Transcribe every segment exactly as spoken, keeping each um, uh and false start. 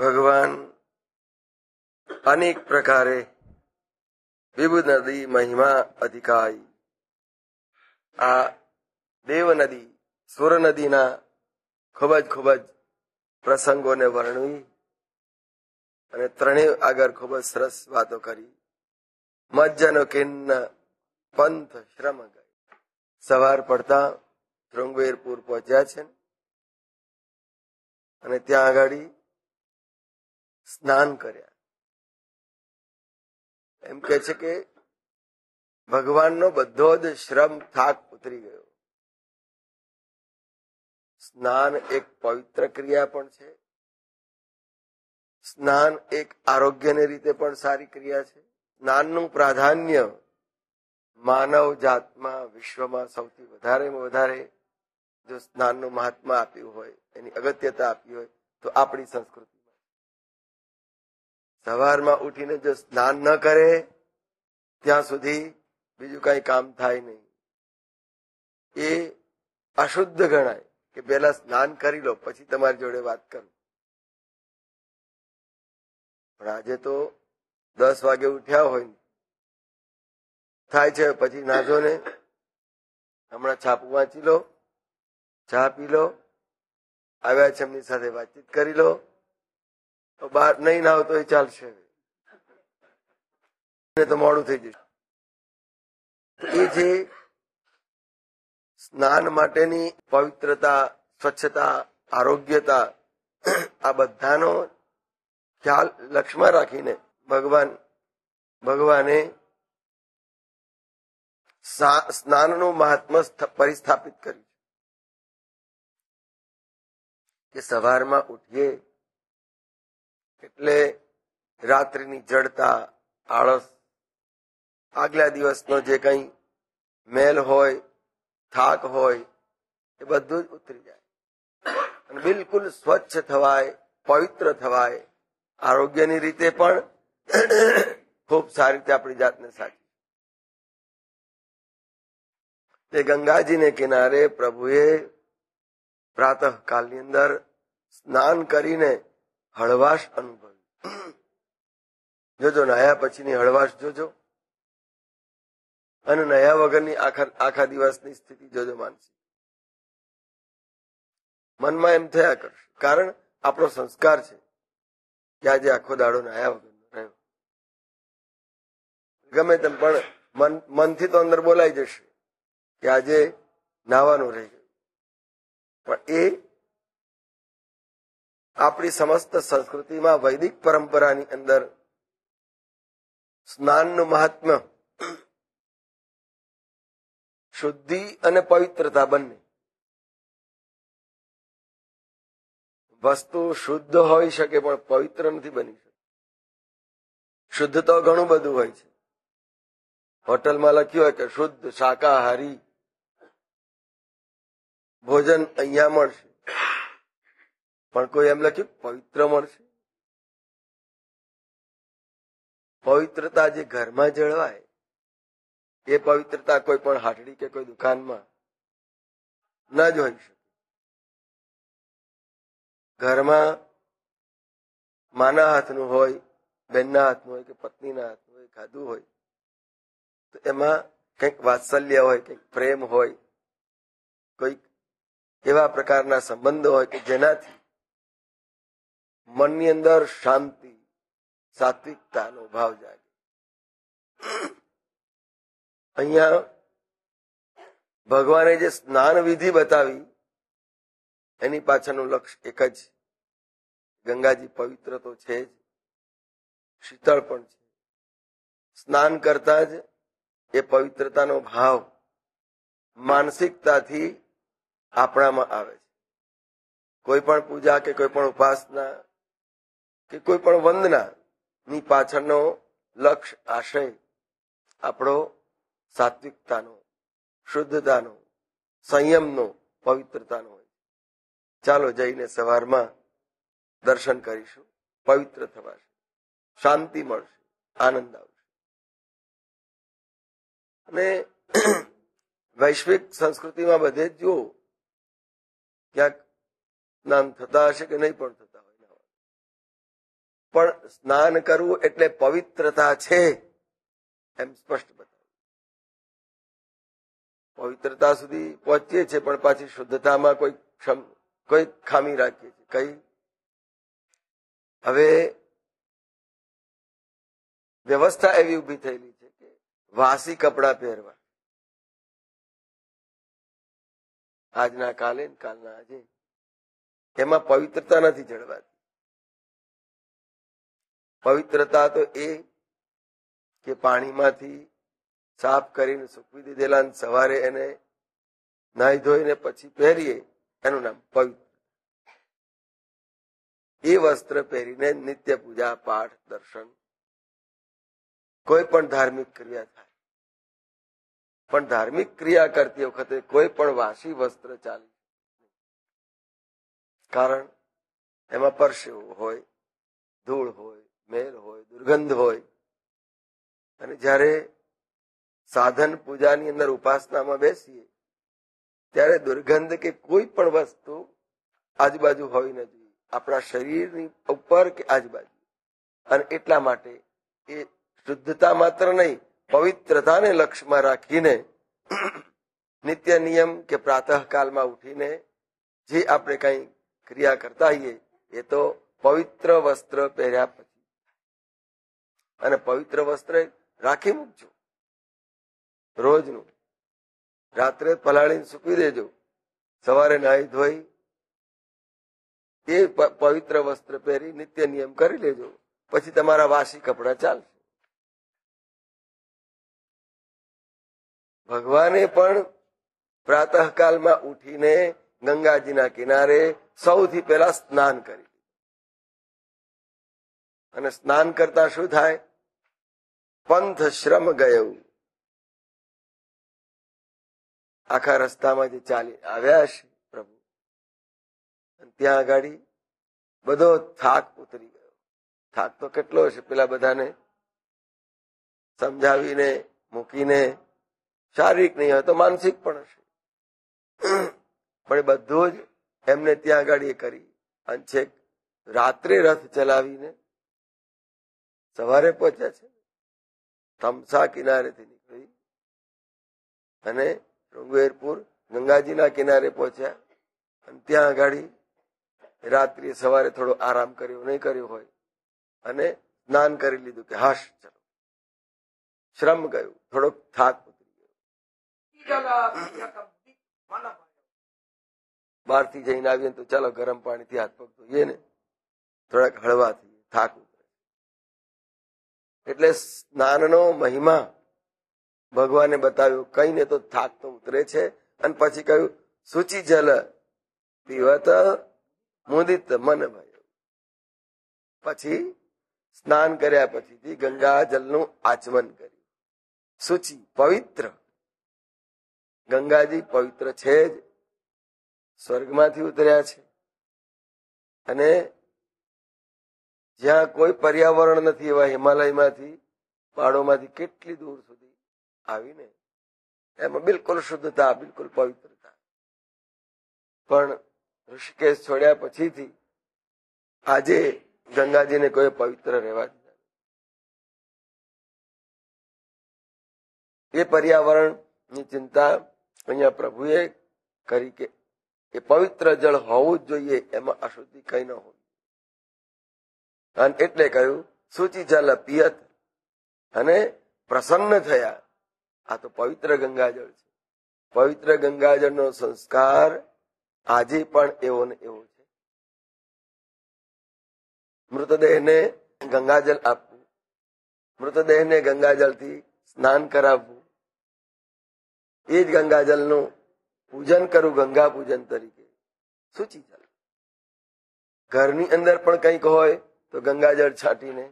ભગવાન અનેક પ્રકારે વિભુ નદી મહિમા અધિકારી આ દેવ નદી સુર નદીના ખૂબ જ ખૂબ જ પ્રસંગોને વર્ણવી અને ત્રણેય આગળ ખૂબ જ સરસ વાતો કરી. મજ્જનો કિન્ન પંથ શ્રમ ગઈ. સવાર પડતા શૃંગવેરપુર પહોંચ્યા છે અને ત્યાં આગળ સ્નાન કર્યા. એમ કે છે કે ભગવાનનો બધો જ શ્રમ થાક ઉતરી ગયો. સ્નાન એક પવિત્ર ક્રિયા પણ છે. સ્નાન એક આરોગ્યની રીતે પણ સારી ક્રિયા છે. સ્નાનનું પ્રાધાન્ય માનવ જાતમાં વિશ્વમાં સૌથી વધારેમાં વધારે જો સ્નાનનું મહાત્મા આપ્યું હોય, એની અગત્યતા આપી હોય તો આપણી સંસ્કૃતિમાં. સવારમાં ઉઠીને જો સ્નાન ન કરે ત્યાં સુધી બીજું કઈ કામ થાય નહીં. એ અશુદ્ધ ગણાય કે પહેલા સ્નાન કરી લો પછી તમારી જોડે વાત કરું. પણ આજે તો દસ વાગે ઉઠ્યા હોય થાય છે, પછી નાજો ને હમણાં છાપું વાંચી લો, ચા પી લો, આવ્યા છે એમની સાથે વાતચીત કરી લો, તો બહાર નહીં ના તો એ ચાલશે, તો મોડું થઈ જશે. એ જે સ્નાન માટેની પવિત્રતા, સ્વચ્છતા, આરોગ્યતા આ બધાનો ખ્યાલ લક્ષ્યમાં રાખીને ભગવાન ભગવાને સ્નાનનું મહાત્મ્ય પરિસ્થાપિત કર્યું કે સવારમાં ઉઠીએ એટલે રાત્રિની જડતા, આળસ, આગલા દિવસનો જે કઈ મેલ હોય, થાક હોય, એ બધું જ ઉતરી જાય અને બિલકુલ સ્વચ્છ થવાય, પવિત્ર થવાય. આરોગ્યની રીતે પણ ખૂબ સારી રીતે આપણી જાતને સાચી. તે ગંગાજીને કિનારે પ્રભુએ પ્રાતઃ કાળની અંદર સ્નાન કરીને હળવાશ અનુભવી. જોજો નાયા પછીની હળવાશ જોજો અને નયા વગરની આખા આખા દિવસની સ્થિતિ જોજો. માનસિક મનમાં એમ થયા કરશે, કારણ આપણો સંસ્કાર છે કે આજે આખો દાડો નાયા વગરનો રહ્યો. ગમે તેમ પણ મન મનથી તો અંદર બોલાઈ જશે કે આજે નાવાનું રહી ગયું. પણ એ આપણી સમસ્ત સંસ્કૃતિમાં વૈદિક પરંપરાની અંદર સ્નાનનું મહાત્મ્ય શુદ્ધિ અને પવિત્રતા બંને. વસ્તુ શુદ્ધ હોઈ શકે પણ પવિત્ર નથી બની શકે. શુદ્ધ તો ઘણું બધું હોય છે. હોટલમાં લખ્યું હોય કે શુદ્ધ શાકાહારી ભોજન અહીંયા મળશે, પણ કોઈ એમ લખ્યું પવિત્ર મળશે. પવિત્રતા જે ઘરમાં જળવાય એ પવિત્રતા કોઈ પણ હાટડી કે કોઈ દુકાનમાં ન જ હોઈ શકે. ઘરમાં માના હાથનું હોય, બહેનના હાથનું હોય કે પત્નીના હાથનું હોય, ખાધું હોય તો એમાં કંઈક વાત્સલ્ય હોય, કંઈક પ્રેમ હોય, કોઈક એવા પ્રકારના સંબંધો હોય કે જેનાથી મનની અંદર શાંતિ, સાત્વિકતાનો ભાવ જાગે. અહીંયા ભગવાને જે સ્નાન વિધિ બતાવી એની પાછળનું લક્ષ્ય એક જ. ગંગાજી પવિત્ર તો છે જ, શીતળ પણ છે. સ્નાન કરતા જ એ પવિત્રતાનો ભાવ માનસિકતાથી આપણામાં આવે છે. કોઈ પણ પૂજા કે કોઈ પણ ઉપાસના કે કોઈ પણ વંદના ની પાછળનો લક્ષ્ય, આશય આપણો સાત્વિકતાનો, શુદ્ધતાનો, સંયમનો, પવિત્રતાનો હોય. ચાલો જઈને સવારમાં દર્શન કરીશું. પવિત્ર થવાશે, શાંતિ મળશે, આનંદ આવશે. અને વૈશ્વિક સંસ્કૃતિમાં બધે જ જુઓ ક્યાંક સ્નાન થતા હશે કે નહીં પણ થતા હોય. પણ સ્નાન કરવું એટલે પવિત્રતા છે એમ સ્પષ્ટ બતાવ્યું. પવિત્રતા સુધી પહોંચીએ છીએ પણ પાછી શુદ્ધતામાં કોઈ કોઈ ખામી રાખીએ છીએ. કઈ હવે વ્યવસ્થા એવી ઉભી થયેલી છે કે વાસી કપડા પહેરવા, આજના કાલે કાલના આજે, એમાં પવિત્રતા નથી જળવાતી. પવિત્રતા તો એ કે પાણીમાંથી સાફ કરીને સૂકવી દીધેલા સવારે એને નાહી ધોઈને પછી પહેરીએ, એનું નામ પવિત્ર. એ વસ્ત્ર પહેરીને નિત્ય પૂજા પાઠ દર્શન કોઈ પણ ધાર્મિક ક્રિયા થાય. પણ ધાર્મિક ક્રિયા કરતી વખતે કોઈ પણ વાસી વસ્ત્ર ચાલે, કારણ એમાં પરસેવો હોય, ધૂળ હોય, મેલ હોય, દુર્ગંધ હોય. અને જ્યારે સાધન પૂજાની અંદર ઉપાસનામાં બેસીએ ત્યારે દુર્ગંધ કે કોઈ પણ વસ્તુ આજુબાજુ હોવી ન જોઈએ, આપણા શરીરની ઉપર કે આજુબાજુ. અને એટલા માટે એ શુદ્ધતા માત્ર નહીં, પવિત્રતાને લક્ષ્યમાં રાખીને નિત્ય નિયમ કે પ્રાતઃકાલમાં ઉઠીને જે આપણે કઈ ક્રિયા કરતા હોઈએ એ તો પવિત્ર વસ્ત્ર પહેર્યા પછી. અને પવિત્ર વસ્ત્ર રાખી મૂકજો, રોજનું. રાત્રે પલાળીને સૂકવી દેજો, સવારે નાહી ધોઈ એ પવિત્ર વસ્ત્ર પહેરી નિત્ય નિયમ કરી લેજો. પછી તમારા વાસી કપડા ચાલશે. ભગવાને પણ પ્રાતઃકાલમાં ઉઠીને ગંગાજીના કિનારે સૌથી પહેલા સ્નાન કરી. અને સ્નાન કરતા શું થાય? પંથ શ્રમ ગયું. આખા રસ્તામાં જે ચાલી આવ્યા છે પ્રભુ, ત્યાં આગળ બધો થાક ઉતરી ગયો. થાક તો કેટલો હશે, પેલા બધાને સમજાવીને મૂકીને. શારીરિક નહીં હોય તો માનસિક પણ હશે, પણ એ બધું જ એમને ત્યાં આગળ એ કરી. અને છેક રાત્રે રથ ચલાવીને સવારે પહોંચ્યા છે. તમસા કિનારેથી નીકળી અને શૃંગેરપુર ગંગાજીના કિનારે પહોંચ્યા. અને ત્યાં આગળ રાત્રિ સવારે થોડો આરામ કર્યો નહીં કર્યો હોય અને સ્નાન કરી લીધું કે હાશ ચલો. શ્રમ ગયું, થોડોક થાક ઉતરી ગયો. બહારથી જઈને આવીએ તો ચાલો ગરમ પાણીથી હાથ પગ ધોઈએ ને, થોડાક હળવા થઈએ, થાક ઉતરે. એટલે સ્નાનનો મહિમા ભગવાને બતાવ્યો. કઈને તો થાક તો ઉતરે છે. અને પછી કહ્યું સૂચિ જલ પીવત મુદિત મન ભય. પછી સ્નાન કર્યા પછીથી ગંગા જલનું આચમન કર્યું. સૂચિ પવિત્ર. ગંગાજી પવિત્ર છે જ, સ્વર્ગમાંથી ઉતર્યા છે. અને જ્યાં કોઈ પર્યાવરણ નથી એવા હિમાલયમાંથી પહાડોમાંથી કેટલી દૂર સુધી આવીને એમાં બિલકુલ શુદ્ધતા, બિલકુલ પવિત્રતા. પણ ઋષિકેશ છોડ્યા પછીથી આજે ગંગાજીને કોઈ પવિત્ર રહેવા દીધા. એ પર્યાવરણની ચિંતા અહીંયા પ્રભુએ કરી કે એ પવિત્ર જળ હોવું જ જોઈએ, એમાં અશુદ્ધિ કઈ ન હોય. અને એટલે કહ્યું સૂચિ જલ પિયત. અને પ્રસન્ન થયા. આ તો પવિત્ર ગંગાજળ છે. પવિત્ર ગંગાજળનો સંસ્કાર આજે પણ એવો ને એવો છે. મૃતદેહને ગંગાજળ આપવું, મૃતદેહને ગંગાજળથી સ્નાન કરાવવું, એ જ ગંગાજળનું પૂજન કરવું ગંગા પૂજન તરીકે. સૂચિ જલ. ઘરની અંદર પણ કંઈક હોય તો ગંગાજળ છાંટીને.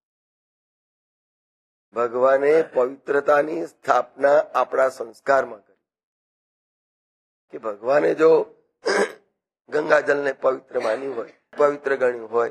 ભગવાને પવિત્રતાની સ્થાપના આપણા સંસ્કારમાં કરી કે ભગવાને જો ગંગાજળને પવિત્ર માન્યું હોય, પવિત્ર ગણ્યું હોય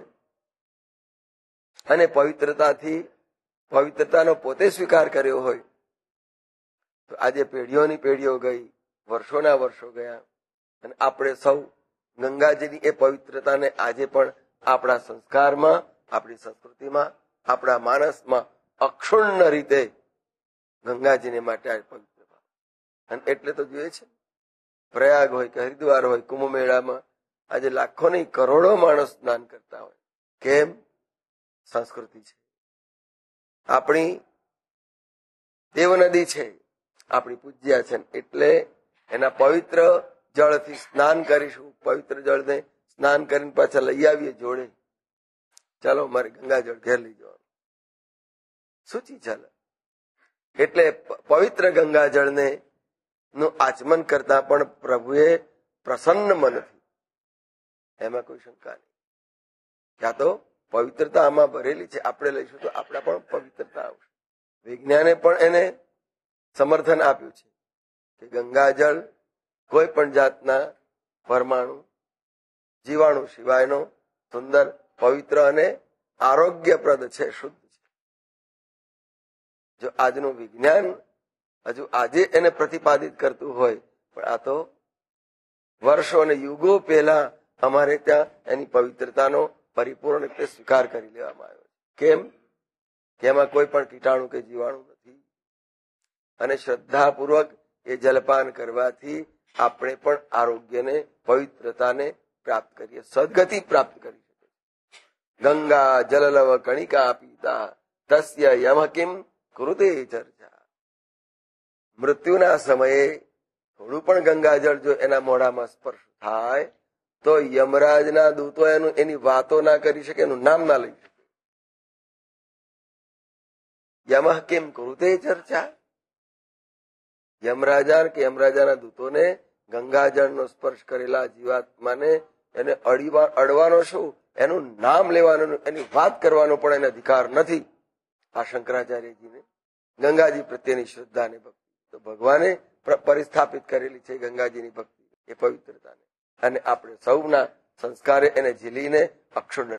અને પવિત્રતાથી પવિત્રતાનો પોતે સ્વીકાર કર્યો હોય, તો આજે પેઢીઓની પેઢીઓ ગઈ, વર્ષોના વર્ષો ગયા અને આપણે સૌ ગંગાજીની એ પવિત્રતાને આજે પણ આપણા સંસ્કારમાં આપણી સંસ્કૃતિમાં, આપણા માનસમાં અક્ષુણ્ણ રીતે ગંગાજીને માટે આ પવિત્ર ભાવ. અને એટલે તો જોઈએ છે, પ્રયાગ હોય કે હરિદ્વાર હોય, કુંભ મેળામાં આજે લાખો નહીં કરોડો માણસ સ્નાન કરતા હોય. કેમ? સંસ્કૃતિ છે. આપણી દેવ નદી છે, આપણી પૂજ્યા છે, એટલે એના પવિત્ર જળથી સ્નાન કરીશું. પવિત્ર જળને સ્નાન કરીને પાછા લઈ આવીએ જોડે. ચાલો મારે ગંગાજળ ઘેર લઈ જવાનું, સૂચિ ચાલે. એટલે પવિત્ર ગંગાજળને નું આચમન કરતા પણ પ્રભુએ પ્રસન્ન મનથી, એમાં કોઈ શંકા નહીં. ક્યાં તો પવિત્રતા આમાં ભરેલી છે, આપણે લઈશું તો આપણા પણ પવિત્રતા આવશે. વિજ્ઞાને પણ એને સમર્થન આપ્યું છે કે ગંગાજળ કોઈ પણ જાતના પરમાણુ જીવાણુ સિવાયનો સુંદર, પવિત્ર અને આરોગ્યપ્રદ છે, શુદ્ધ છે. જો આજનું વિજ્ઞાન હજુ આજે એને પ્રતિપાદિત કરતું હોય, પણ આ તો વર્ષો અને યુગો પહેલા અમારે ત્યાં એની પવિત્રતાનો પરિપૂર્ણ રીતે સ્વીકાર કરી લેવામાં આવ્યો છે. કેમ? કે એમાં કોઈ પણ કીટાણુ કે જીવાણુ નથી. અને શ્રદ્ધાપૂર્વક એ જલપાન કરવાથી આપણે પણ આરોગ્યને, પવિત્રતાને પ્રાપ્ત કરીએ, સદગતિ પ્રાપ્ત કરી શકીએ. ગંગા જલલવ કણિકા પીતા તસ્ય યમ કિમ કૃતે ચર્ચા. મૃત્યુના સમયે થોડું પણ ગંગાજળ જો એના મોઢામાં સ્પર્શ થાય તો યમરાજના દૂતો એનું એની વાતો ના કરી શકે, એનું નામ ના લઈ શકે. યમ કિમ કૃતે ચર્ચા. યમરાજા કે યમરાજાના દૂતોને ગંગાજળનો સ્પર્શ કરેલા જીવાત્માને એને અડીવા અડવાનો શું, એનું નામ લેવાનું, એની વાત કરવાનો પણ એને અધિકાર નથી. આ શંકરાચાર્યજીને ગંગાજી પ્રત્યેની શ્રદ્ધા ને ભક્તિ તો ભગવાને પરિસ્થાપિત કરેલી છે, ગંગાજીની ભક્તિ, એ પવિત્રતાને. અને આપણે સૌના સંસ્કારે એને ઝીલીને અક્ષુણ્ણ